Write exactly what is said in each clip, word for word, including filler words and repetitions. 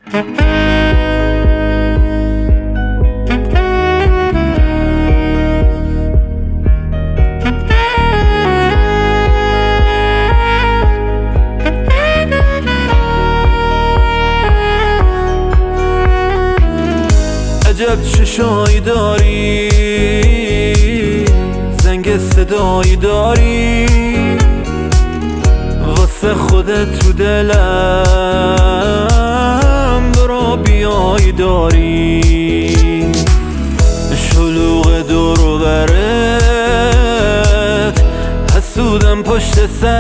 عجب چشایی داری، زنگ صدایی داری، واسه خودت تو دلم برا بیایی داری. شلوغ دور و برت، حسودم پشت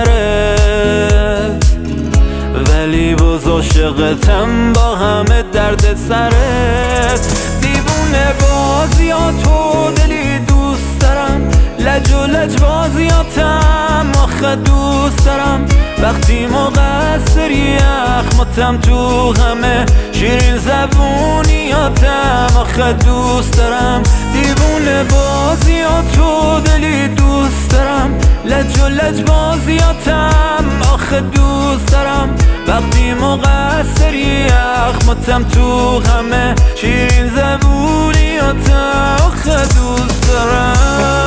سرت، ولی باز عاشقتم با همه درد سرت. دیوونه بازیاتو دلی دوست دارم، لج و لج بازیاتم آخه دوست دارم. وقتی مقصری اخماتم تو همه شیرین زبونیاتم آخه دوست دارم. دیوونه بازیاتو دلی دوست دارم، لج و لج بازیاتم آخه دوست دارم. وقتی مقصری اخماتم تو همه شیرین زبونیاتم آخه دوست دارم.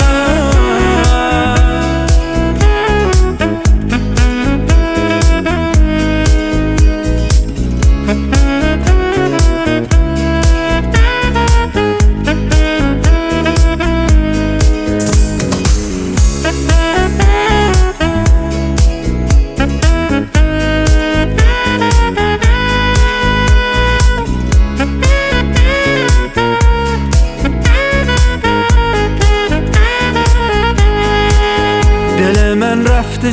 دل من رفته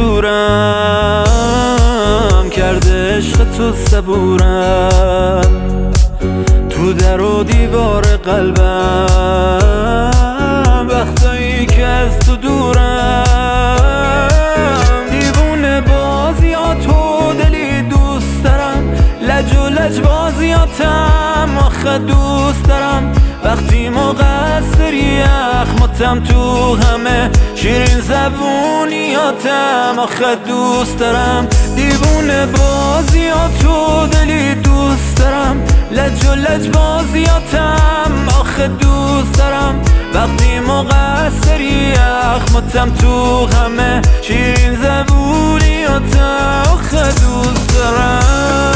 چجورم، کرده عشق تو صبورم. تو در و دیوار قلبم وقتایی که از تو دورم. دیوونه بازیاتو دلی دوست دارم، لج و لج بازیاتم آخه دوست دارم. وقتی مقصری اخماتم تو همه شیرین زبونیاتم آخه دوست دارم. دیوونه بازیاتو دلی دوست دارم، لج و لج بازیاتم آخه دوست دارم. وقتی مقصری اخماتم تو همه شیرین زبونیاتم آخه دوست دارم.